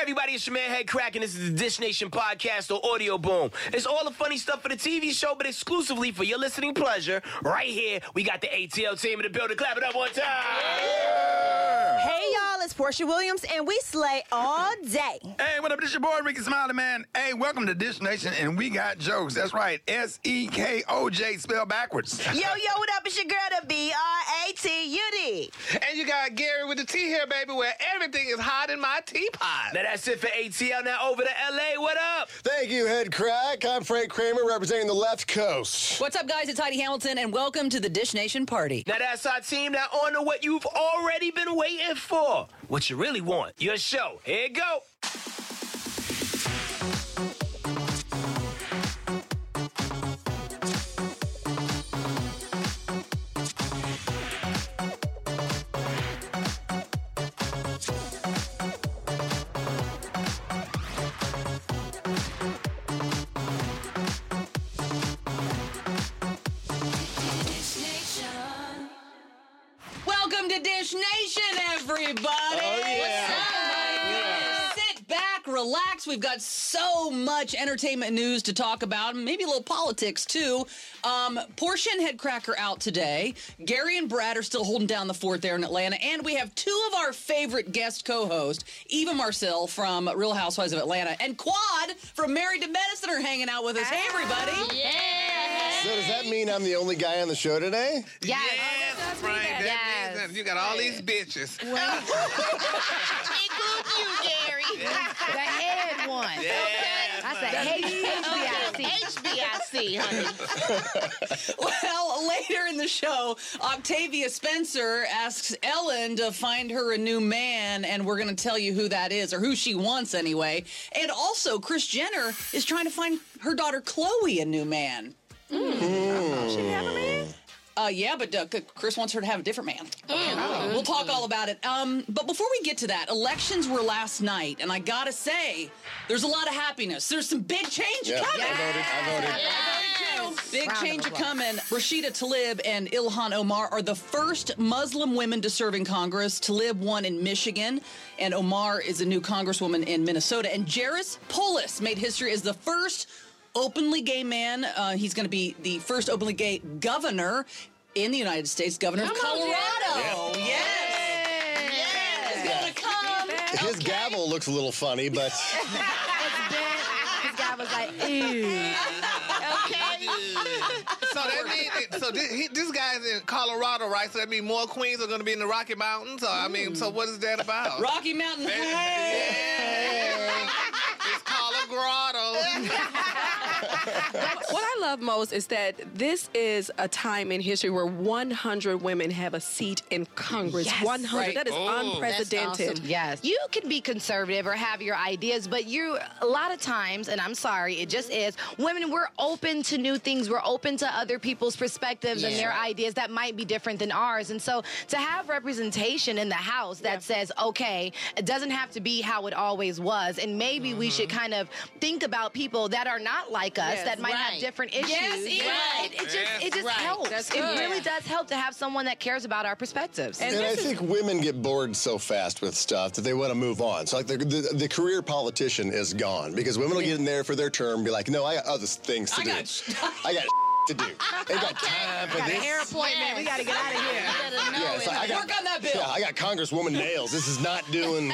everybody, it's your man Head Crack, and this is the Dish Nation podcast or Audio Boom. It's all the funny stuff for the TV show, but exclusively for your listening pleasure. Right here, we got the ATL team in the building. Clap it up one time. Yeah. Hey, y'all, it's Portia Williams, and we slay all day. Hey, what up? This your boy, Ricky Smiley, man. Hey, welcome to Dish Nation, and we got jokes. That's right, S-E-K-O-J, spelled backwards. Yo, what up? It's your girl, the B-R-A-T-U-D. And you got Gary with the T here, baby, where everything is hot in my teapot. Now that's it for ATL. Now over to L.A. What up? Thank you, Head Crack. I'm Frank Kramer, representing the left coast. What's up, guys? It's Heidi Hamilton, and welcome to the Dish Nation party. Now that's our team. Now on to what you've already been waiting for. What you really want. Your show. Here you go. Welcome to Dish Nation, everybody. Oh, yeah. Sit back, relax. We've got so much entertainment news to talk about, maybe a little politics, too. Portia and Head Cracker out today. Gary and Brad are still holding down the fort there in Atlanta. And we have two of our favorite guest co-hosts, Eva Marcel from Real Housewives of Atlanta and Quad from Married to Medicine are hanging out with us. Hey, everybody. So does that mean I'm the only guy on the show today? Yes, Frank. That means that you got all these bitches. Include you, Gary. The head one. Yeah. I said HBIC, honey. Well, later in the show, Octavia Spencer asks Ellen to find her a new man, and we're going to tell you who that is, or who she wants anyway. And also, Kris Jenner is trying to find her daughter Khloe a new man. She have a man? Yeah, but Kris wants her to have a different man. We'll talk all about it. But before we get to that, elections were last night, and I gotta say, there's a lot of happiness. There's some big change coming. I voted. Big change coming. Rashida Tlaib and Ilhan Omar are the first Muslim women to serve in Congress. Tlaib won in Michigan, and Omar is a new congresswoman in Minnesota. And Jairus Polis made history as the first openly gay man. He's going to be the first openly gay governor in the United States, governor of Colorado. Yes. He's going to come. His gavel looks a little funny, but This guy was like, ew. So that means this guy's in Colorado, right? So that means more queens are going to be in the Rocky Mountains. Or, I mean, so what is that about? Rocky Mountain. Yeah. It's Colorado. What I love most is that this is a time in history where 100 women have a seat in Congress. Yes, 100. right. That is unprecedented. That's awesome. Yes. You can be conservative or have your ideas, but a lot of times, and I'm sorry, it just is, women, we're open to new things. We're open to other people's perspectives and their ideas that might be different than ours. And so to have representation in the House that says, okay, it doesn't have to be how it always was, and maybe we should kind of think about people that are not like us, that might have different issues. It just helps. It really does help to have someone that cares about our perspectives. and I think women get bored so fast with stuff that they want to move on. So like the career politician is gone because women will get in there for their term and be like, no, I got other things to do. I got to do. Ain't got time for got this. a hair appointment. We got to get out of here. Work on that bill. Yeah, I got Congresswoman nails. This is not doing.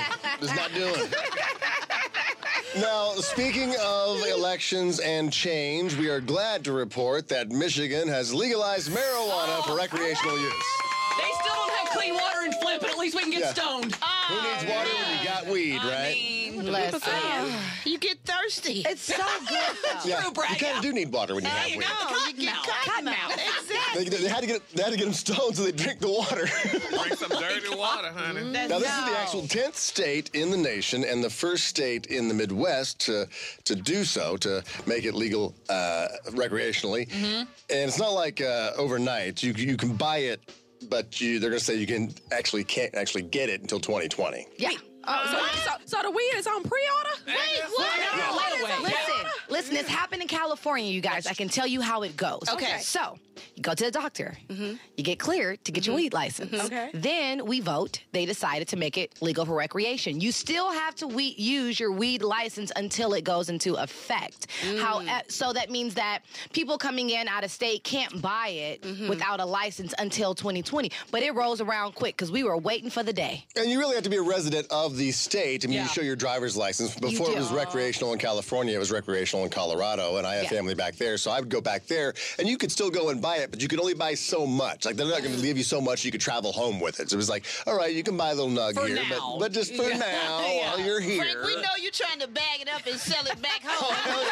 Now, speaking of elections and change, we are glad to report that Michigan has legalized marijuana for recreational use. They still don't have clean water in Flint, but at least we can get stoned. Who needs water when you got weed, right? You get thirsty. It's so good, though. Yeah, Brad, you kind of do need water when you have weed. You get cottonmouth. Exactly. They had to get them stoned so they drink the water. Drink some dirty water, honey. Now, this is the actual 10th state in the nation and the first state in the Midwest to do so, to make it legal recreationally. And it's not like overnight. You can buy it, but they're going to say you can't actually get it until 2020. Yeah. So the weed is on pre-order? Wait, what? Listen, Listen, it's happened in California, you guys. I can tell you how it goes. Okay. So, You go to the doctor. You get cleared to get your weed license. Okay. Then we vote. They decided to make it legal for recreation. You still have to use your weed license until it goes into effect. So that means that people coming in out of state can't buy it without a license until 2020. But it rolls around quick because we were waiting for the day. And you really have to be a resident of the state. I mean, you show your driver's license. Before it was recreational in California, it was recreational in Colorado, and I have family back there, so I would go back there, and you could still go and buy it, but you could only buy so much. Like, they're not going to give you so much you could travel home with it. So it was like, all right, you can buy a little nug For here, now. but just for now, while you're here. Frank, we know you're trying to bag it up and sell it back home.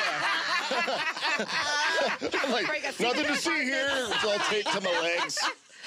I'm like, nothing to see here. It's all taped to my legs.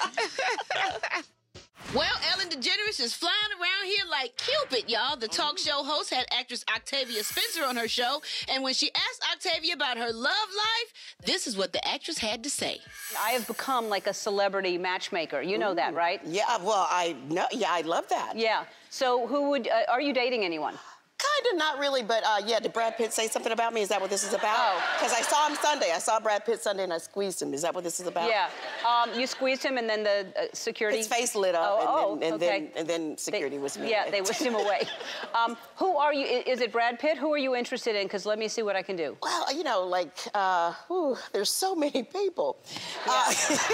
Well, Ellen DeGeneres is flying around here like Cupid, y'all. The talk show host had actress Octavia Spencer on her show, and when she asked Octavia about her love life, this is what the actress had to say. I have become like a celebrity matchmaker. You know that, right? Yeah, well, I know. Yeah, I love that. Yeah. So who would, are you dating anyone? Kind of, not really, but yeah, did Brad Pitt say something about me? Is that what this is about? Because I saw him Sunday. I saw Brad Pitt Sunday and I squeezed him. Is that what this is about? Yeah. You squeezed him and then the security... His face lit up and then security they, was me. Yeah, they whisked him away. Who are you? Is it Brad Pitt? Who are you interested in? Because let me see what I can do. Well, you know, like, there's so many people. Yeah.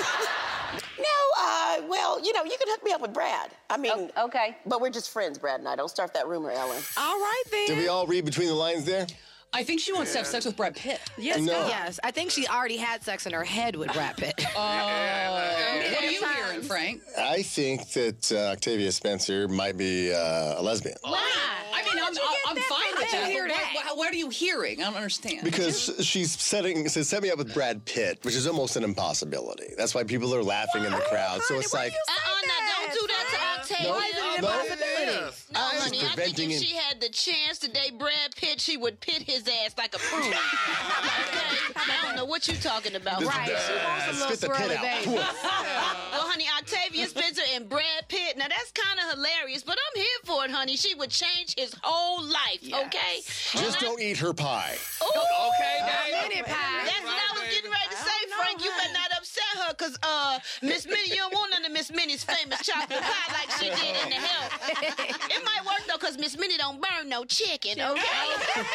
Well, you know, you can hook me up with Brad. I mean, okay. But we're just friends, Brad and I. Don't start that rumor, Ellen. All right, then. Did we all read between the lines there? I think she wants to have sex with Brad Pitt. Yes, Yes, I think she already had sex in her head with Brad Pitt. What are you hearing, Frank? I think that Octavia Spencer might be a lesbian. Why? I mean, I'm fine with that. What are you hearing? I don't understand. Because she's set me up with Brad Pitt, which is almost an impossibility. That's why people are laughing in the crowd. So it's like... Now don't do that to Octavia. Honey, I think if she had the chance to date Brad Pitt, she would pit his ass like a prune. Okay? I don't know what you're talking about. Right, she wants a little swirly baby. Well, honey, Octavia Spencer and Brad Pitt, now that's kind of hilarious, but I'm here for it, honey. She would change his whole life, okay? Just don't eat her pie. Ooh, Okay, Dave. that's what I was getting ready to say, Frank. You better not upset her, because Miss Minnie, you don't want none of Miss Minnie's famous chocolate pie like she did in the health. It might work, though, because Miss Minnie don't burn no chicken, okay?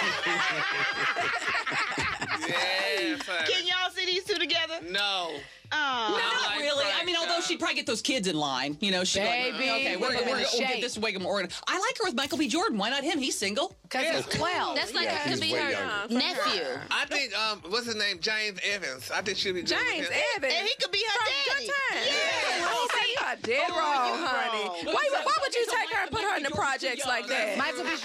Yeah, Can y'all see these two together? No. Not really. I mean, although she'd probably get those kids in line. You know, she'd Baby, be like, okay, we'll get this way more organized. I like her with Michael B. Jordan. Why not him? He's single. Because he's 12. That's like Yeah, could he's be way her younger. nephew. I think, what's his name? James Evans. I think she'll be good James with him. Evans. And he could be her daddy. Good time. Yeah. Oh, see, you are dead wrong, honey. Why would you take her and put her in the projects like that? Michael B.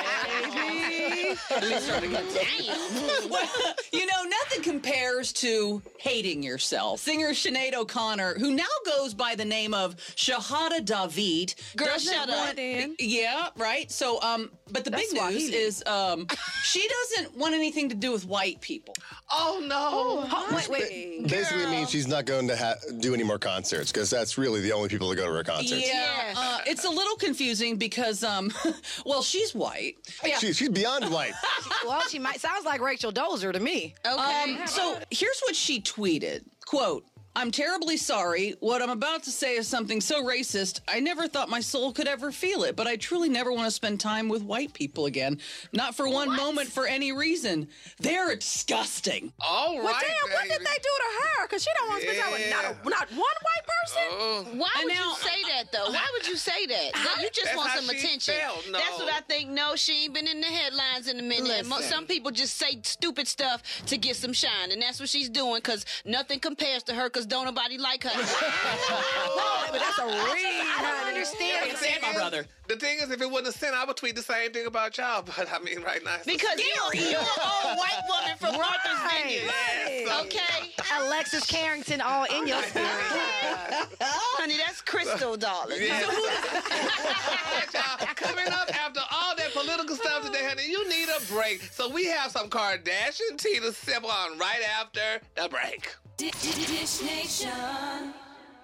Well, you know, nothing compares to hating yourself. Singer Sinead O'Connor, who now goes by the name of Shahada David. Girl, shut up. Yeah, right. So, but the big news is she doesn't want anything to do with white people. Oh, no. Wait. Basically means she's not going to do any more concerts, because that's really the only people that go to her concerts. Yeah, it's a little confusing because, well, she's white. Yeah. She's beyond white. Well, she sounds like Rachel Dozer to me. Okay. So here's what she tweeted. Quote, I'm terribly sorry. What I'm about to say is something so racist, I never thought my soul could ever feel it, but I truly never want to spend time with white people again. Not for one moment for any reason. They're disgusting. All right, Well, damn, what did baby. they do to her? Because she don't want to spend time with not one white person? Why would you say that, though? Why would you say that? You just That's want how some she attention. felt. No. That's what I think. No, she ain't been in the headlines in a minute. Some people just say stupid stuff to get some shine, and that's what she's doing, because nothing compares to her, because don't nobody like her. But that's a read. I don't understand. My brother. The thing is, if it wasn't a sin, I would tweet the same thing about y'all. But I mean, right now, it's Because you're an old white woman from Martha's Vineyard. Yes. Okay? Alexis Carrington all in your spirit. Honey, that's Crystal, darling. Yeah. Y'all, coming up after all that political stuff today, honey, you need a break. So we have some Kardashian tea to sip on right after the break. Dish Nation.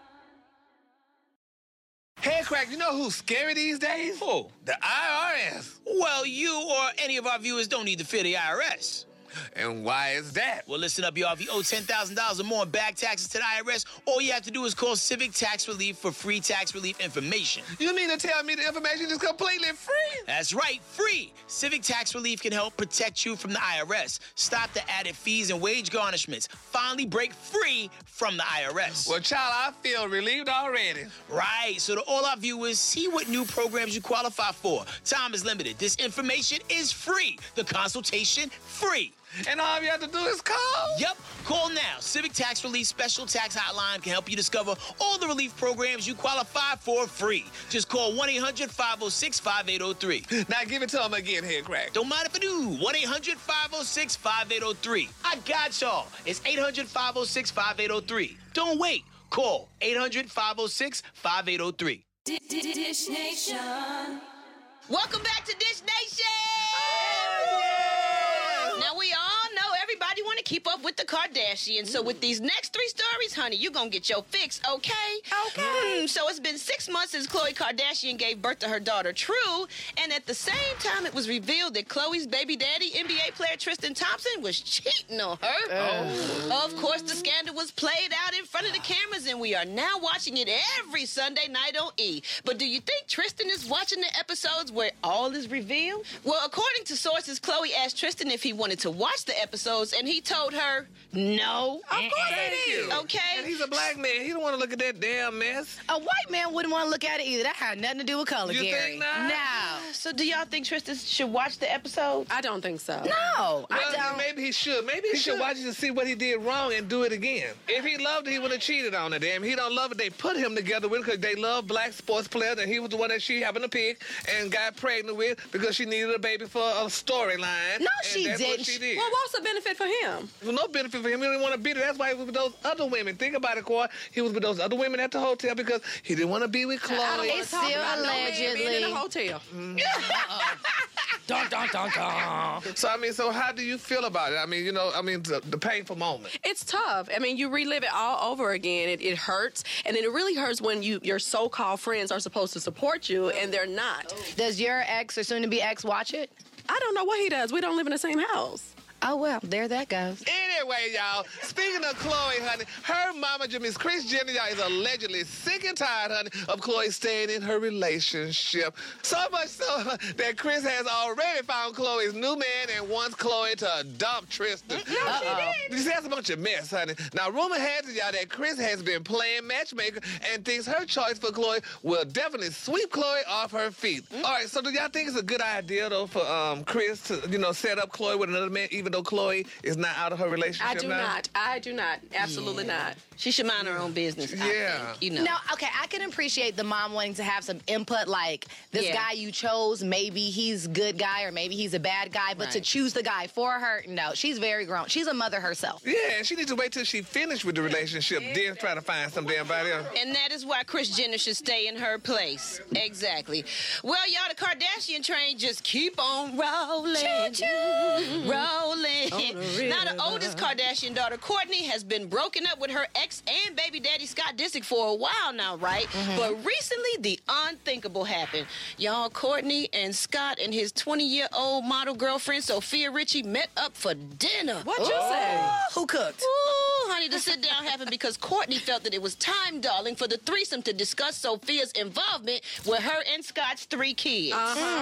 Hey, Crack, you know who's scary these days? Who? The IRS. Well, you or any of our viewers don't need to fear the IRS. And why is that? Well, listen up, y'all. If you owe $10,000 or more in back taxes to the IRS, all you have to do is call Civic Tax Relief for free tax relief information. You mean to tell me the information is completely free? That's right, free. Civic Tax Relief can help protect you from the IRS, stop the added fees and wage garnishments, finally break free from the IRS. Well, child, I feel relieved already. Right, so to all our viewers, see what new programs you qualify for. Time is limited. This information is free. The consultation, free. And all you have to do is call? Yep, call now. Civic Tax Relief Special Tax Hotline can help you discover all the relief programs you qualify for free. Just call 1-800-506-5803. Now give it to them again here, Craig. Don't mind if I do. 1-800-506-5803. I got y'all. It's 800-506-5803. Don't wait. Call 800-506-5803. Dish Nation. Welcome back to Dish Nation. Now, we all know everybody want to keep up with the Kardashians. So with these next 3 stories, honey, you're going to get your fix, okay? Okay. So it's been 6 months since Khloe Kardashian gave birth to her daughter, True. And at the same time, it was revealed that Khloe's baby daddy, NBA player Tristan Thompson, was cheating on her. Oh. Of course, the scandal was played out in front of the cameras, and we are now watching it every Sunday night on E! But do you think Tristan is watching the episodes where all is revealed? Well, according to sources, Khloe asked Tristan if he wanted to watch the episodes, and he told her no. Of course he did. Okay. And he's a black man. He don't want to look at that damn mess. A white man wouldn't want to look at it either. That had nothing to do with color, You Gary. think not? No. So do y'all think Tristan should watch the episode? I don't think so. No, I Well, don't. maybe he should. Maybe he should watch it to see what he did wrong and do it again. If he loved it, he would have cheated on it. Damn, he don't love it. They put him together with because they love black sports players, and he was the one that she happened to pick and got pregnant with because she needed a baby for a storyline. No, and she that's didn't. What she did. Well, what's the benefit for him? There was no benefit for him. He didn't want to be there. That's why he was with those other women. Think about it, Coy. He was with those other women at the hotel because he didn't want to be with Khloe. I don't want It's to talk still about no man allegedly. being in a hotel. Dun, dun, dun, dun. So, so how do you feel about it? The painful moment. It's tough. I mean, you relive it all over again. It hurts, and then it really hurts when your so-called friends are supposed to support you and they're not. Does your ex or soon-to-be ex watch it? I don't know what he does. We don't live in the same house. Oh, well, there that goes. Anyway, y'all, speaking of Khloe, honey, her mama, Miss Kris Jenner, y'all, is allegedly sick and tired, honey, of Khloe staying in her relationship. So much so that Kris has already found Khloe's new man and wants Khloe to dump Tristan. No, she did. That's a bunch of mess, honey. Now, rumor has it, y'all, that Kris has been playing matchmaker and thinks her choice for Khloe will definitely sweep Khloe off her feet. All right, so do y'all think it's a good idea, though, for Kris to, set up Khloe with another man, even though Khloe is not out of her relationship I do now? not. I do not. Absolutely not. She should mind her own business. Yeah. I think, No, okay, I can appreciate the mom wanting to have some input, like this guy you chose, maybe he's a good guy or maybe he's a bad guy, but to choose the guy for her, no, she's very grown. She's a mother herself. Yeah, and she needs to wait till she finished with the relationship, then try to find some damn body else. And that is why Kris Jenner should stay in her place. Exactly. Well, y'all, the Kardashian train just keep on rolling. Choo-choo. Rolling. Now, the oldest Kardashian daughter, Kourtney, has been broken up with her ex and baby daddy, Scott Disick, for a while now, right? But recently, the unthinkable happened. Y'all, Kourtney and Scott and his 20-year-old model girlfriend, Sophia Richie, met up for dinner. What you say? Who cooked? Ooh, honey, the sit-down happened because Kourtney felt that it was time, darling, for the threesome to discuss Sophia's involvement with her and Scott's 3 kids.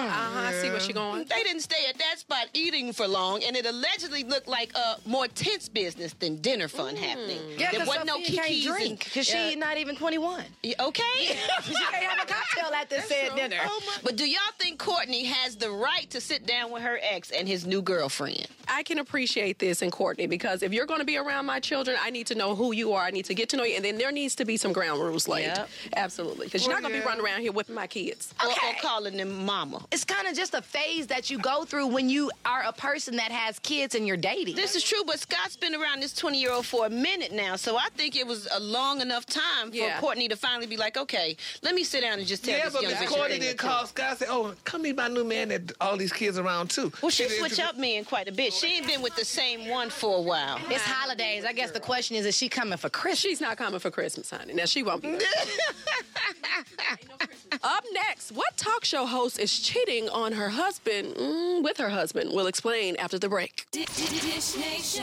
I see where she going. They didn't stay at that spot eating for long, and it allegedly looked like a more tense business than dinner fun happening. Yeah, there because wasn't no Sophia can't kikis drink because she's not even 21. Okay. She can't have a cocktail at this said dinner. But do y'all think Kourtney has the right to sit down with her ex and his new girlfriend? I can appreciate this in Kourtney because if you're going to be around my children, I need to know who you are. I need to get to know you, and then there needs to be some ground rules laid. Yep. Absolutely, because you're not going to be running around here whipping my kids. Or calling them mama. It's kind of just a phase that you go through when you are a person that has kids and you're dating. This is true, but Scott's been around this 20-year-old for a minute now, so I think it was a long enough time for Kourtney to finally be like, okay, let me sit down and just tell this young bitch. Kourtney didn't call Scott and say, oh, come meet my new man that all these kids around too. Well, she switched up men quite a bit. She ain't been with the same one for a while. It's holidays. I guess the question is she coming for Christmas? She's not coming for Christmas, honey. Now, she won't be there. Up next, what talk show host is cheating on her husband with her husband? We'll explain after the break. Dish Nation.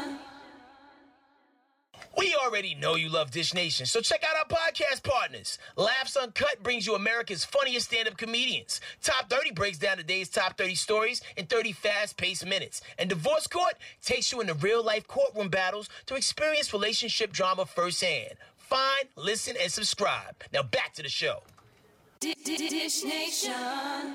We already know you love Dish Nation, so check out our podcast partners. Laughs Uncut brings you America's funniest stand-up comedians. Top 30 breaks down the day's top 30 stories in 30 fast-paced minutes. And Divorce Court takes you into real-life courtroom battles to experience relationship drama firsthand. Find, listen, and subscribe. Now back to the show. Dish Nation.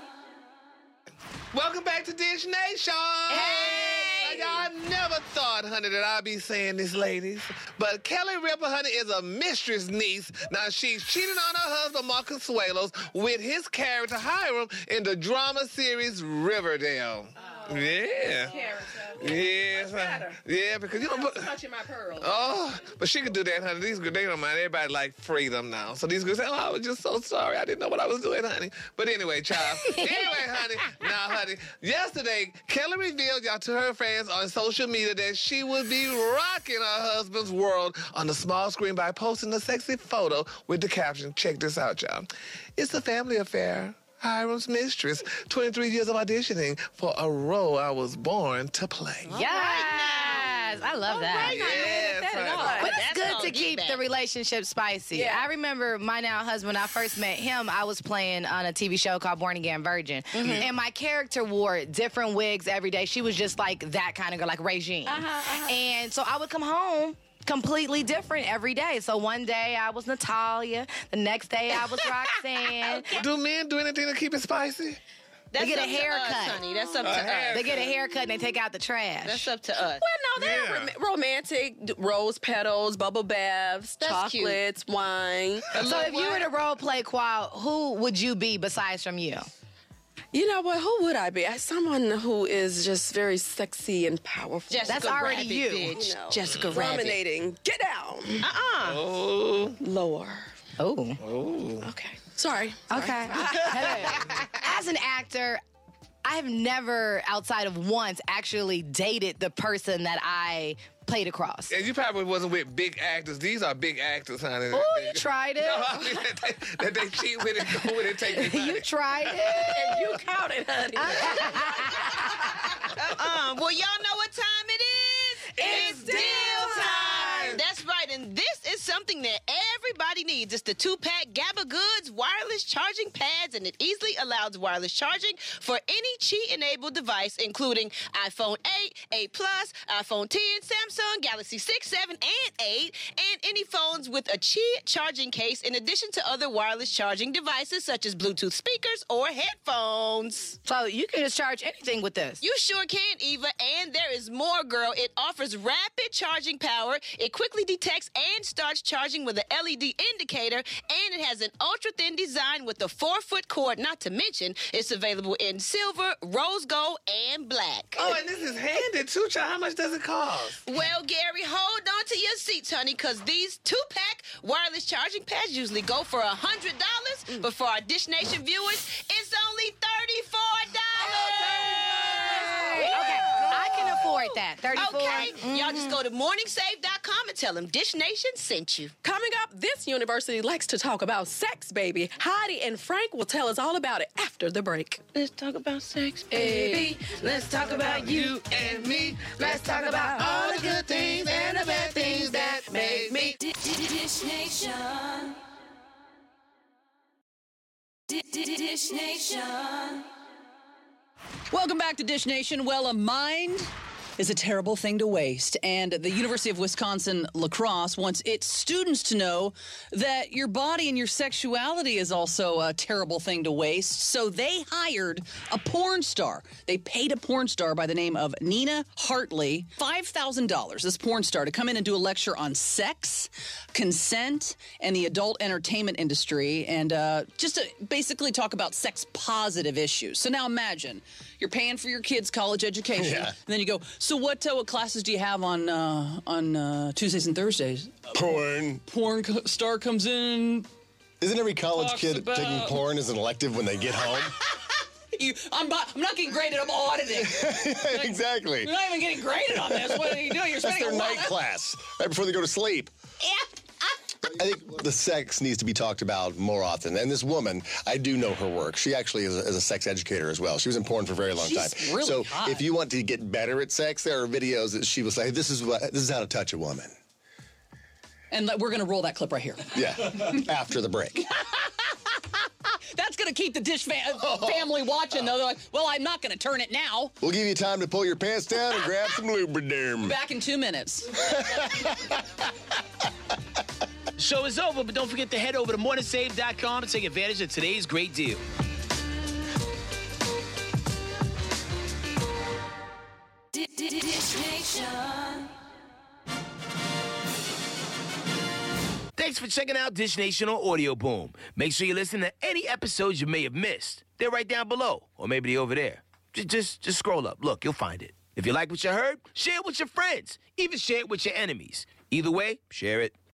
Welcome back to Dish Nation. Hey! Y'all never thought, honey, that I'd be saying this, ladies. But Kelly Ripa, honey, is a mistress niece. Now, she's cheating on her husband, Mark Consuelos, with his character, Hiram, in the drama series Riverdale. Oh, yeah. Yes. Yeah, because you know. Touching my pearls. Oh, but she could do that, honey. These girls, they don't mind. Everybody like freedom now. So these girls say, I was just so sorry. I didn't know what I was doing, honey. But anyway, child. Anyway, honey. Now, honey, yesterday, Kelly revealed y'all to her fans on social media that she would be rocking her husband's world on the small screen by posting a sexy photo with the caption, check this out, y'all. It's a family affair. Hiram's mistress, 23 years of auditioning for a role I was born to play. Yes, I love that. But it's good to keep the relationship spicy. Yeah. I remember my now husband, when I first met him, I was playing on a TV show called Born Again Virgin. And my character wore different wigs every day. She was just like that kind of girl, like Regine. And so I would come home completely different every day. So one day I was Natalia. The next day I was Roxanne. Do men do anything to keep it spicy? They get a haircut. Honey. That's up to us. They get a haircut and they take out the trash. That's up to us. Well, no, they're romantic. Rose petals, bubble baths, That's chocolates, wine. So if you were to role play Qual, who would you be besides from you? You know what? Who would I be? Someone who is just very sexy and powerful. Jessica That's already Rabbit, you. bitch. You know, Jessica Rabbit. dominating. Get down. Oh. Lower. Oh. Okay. Sorry. Okay. Hey. As an actor, I have never, outside of once, actually dated the person that I played across. And you probably wasn't with big actors. These are big actors, honey. Oh, you tried it. No, I mean, that they cheat with it, go with it, take their money. You tried it. And you counted, honey. Well, y'all know what time it is? It's deal time. That's right, and this is something that everybody needs. It's the 2-pack Gabba Goods wireless charging pads, and it easily allows wireless charging for any Qi-enabled device, including iPhone 8, 8 Plus, iPhone 10, Samsung Galaxy 6, 7, and 8, and any phones with a Qi charging case, in addition to other wireless charging devices such as Bluetooth speakers or headphones. So you can just charge anything with this. You sure can, Eva, and there is more, girl. It offers rapid charging power. It quickly detects and starts charging with an LED indicator, and it has an ultra-thin design with a 4-foot cord. Not to mention, it's available in silver, rose gold, and black. Oh, and this is handy, too, child. How much does it cost? Well, Gary, hold on to your seats, honey, because these 2-pack wireless charging pads usually go for $100, but for our Dish Nation viewers, it's only $34. Okay, I can afford that. 34. Okay, y'all just go to morningsave.com and tell them Dish Nation sent you. Coming up, this university likes to talk about sex, baby. Heidi and Frank will tell us all about it after the break. Let's talk about sex, baby. Let's talk about you and me. Let's talk about all the good things and the bad things that make me. Dish Nation. Dish Nation. Welcome back to Dish Nation. Well, a mind is a terrible thing to waste, and the University of Wisconsin La Crosse wants its students to know that your body and your sexuality is also a terrible thing to waste. So they hired a porn star. They paid a porn star by the name of Nina Hartley $5,000, this porn star, to come in and do a lecture on sex, consent, and the adult entertainment industry, and just to basically talk about sex-positive issues. So now imagine you're paying for your kids' college education, and then you go, so what classes do you have on Tuesdays and Thursdays? Porn. Porn star comes in. Isn't every college kid taking porn as an elective when they get home? I'm not getting graded. I'm auditing. Exactly. You're not even getting graded on this. What are you doing? You're That's spending their night class right before they go to sleep. I think the sex needs to be talked about more often. And this woman, I do know her work. She actually is a sex educator as well. She was in porn for a very long time. Really so hot. if you want to get better at sex, there are videos that she will say, this is how to touch a woman. And we're going to roll that clip right here. Yeah, after the break. That's going to keep the Dish family watching, though. They're like, well, I'm not going to turn it now. We'll give you time to pull your pants down and grab some Lubriderm. Back in 2 minutes. Show is over, but don't forget to head over to morningsave.com to take advantage of today's great deal. Dish Nation. Thanks for checking out Dish Nation on Audio Boom. Make sure you listen to any episodes you may have missed. They're right down below, or maybe they're over there. Just scroll up. Look, you'll find it. If you like what you heard, share it with your friends. Even share it with your enemies. Either way, share it.